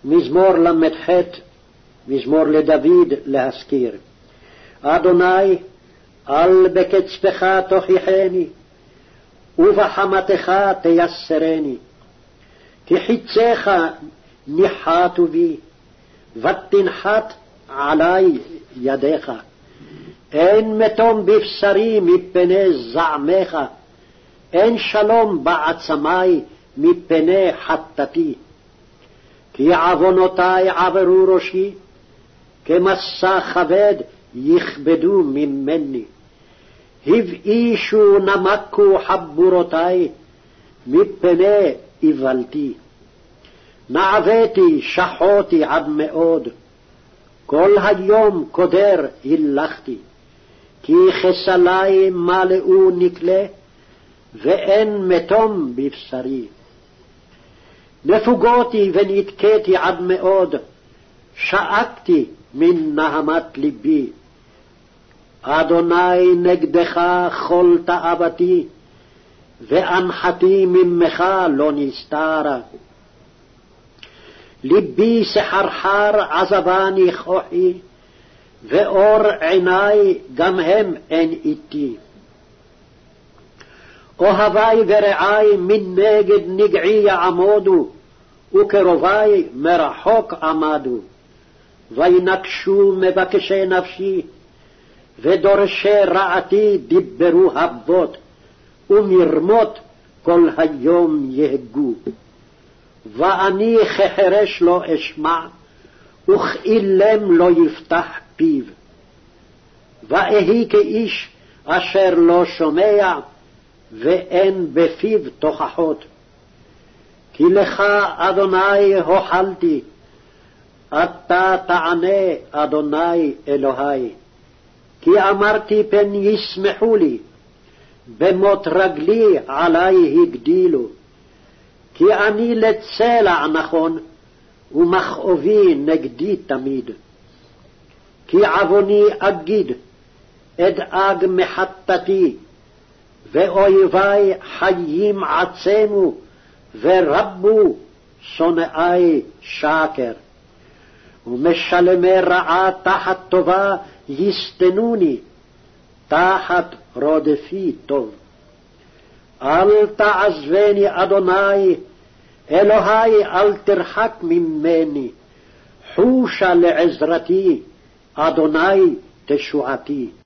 מזמור ל"ח, מזמור לדוד להזכיר. אדוני, אל בקצפך תוכיחני, ובחמתך תייסרני. כי חיציך ניחתו בי, ותנחת עלי ידיך. אין מתום בבשרי מפני זעמך, אין שלום בעצמי מפני חטאתי. כי עוונותי עברו ראשי, כמשא כבד יכבדו ממני. הבאישו נמקו חבורותי, מפני איוולתי. נעוויתי שחותי עד מאוד, כל היום קודר הילכתי. כי חסלי מלאו נקלה, ואין מתום בבשרי. נפוגותי ונתקתי עד מאוד, שאקתי מן נהמת ליבי. אדוני נגדך כל תאוותי, ואנחתי ממך לא נסתרה. ליבי סחרחר עזבני כוחי, ואור עיני גם הם אין איתי. אוהבי ורעי מנגד נגעי יעמודו, וקרובי מרחוק עמדו. וינקשו מבקשי נפשי, ודורשי רעתי דיברו הבות, ומרמות כל היום יהגו. ואני כחרש לא אשמע, וכאילם לא יפתח פיו. ואהי כאיש אשר לא שומע, ואין בפיו תוכחות. כי לך, אדוני, הוחלתי, אתה תענה, אדוני אלוהי. כי אמרתי פן ישמחו לי, במות רגלי עלי הגדילו. כי אני לצלע נכון, ומכאובי נגדי תמיד. כי עווני אגיד, אדאג מחטאתי, ואויבי חיים עצמו, ורבו שונאי שקר. ומשלמי רעה תחת טובה יסתנוני, תחת רודפי טוב. אל תעזבני, אדוני, אלוהי, אל תרחק ממני. חושה לעזרתי, אדוני תשועתי.